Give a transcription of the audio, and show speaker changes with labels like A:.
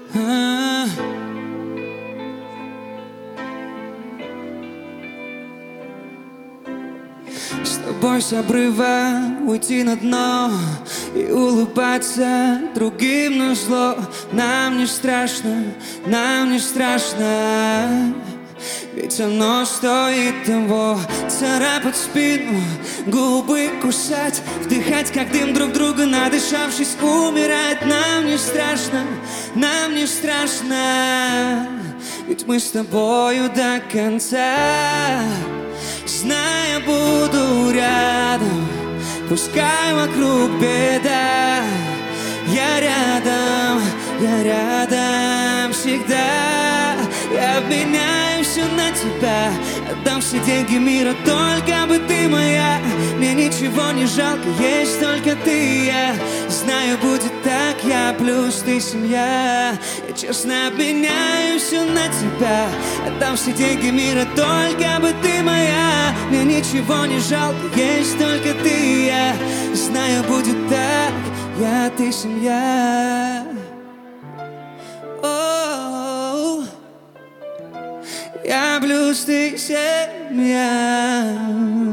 A: С тобой с обрыва уйти на дно и улыбаться другим на зло. Нам не страшно, нам не страшно, ведь оно стоит того. Царапать спину, губы кусать, вдыхать как дым друг друга, надышавшись, умирать. Нам не страшно, нам не страшно, ведь мы с тобою до конца. Зная, буду рядом, пускай вокруг беда. Я рядом всегда. Я обменяю все на тебя, отдам все деньги мира, только бы ты моя. Мне ничего не жалко, есть только ты и я. Знаю, будет так, я плюс ты семья. Я честно обменяю все на тебя, отдам все деньги мира, только бы ты моя. Мне ничего не жалко, есть только ты и я. Знаю, будет так, я, ты, семья. Я плюс ты семья.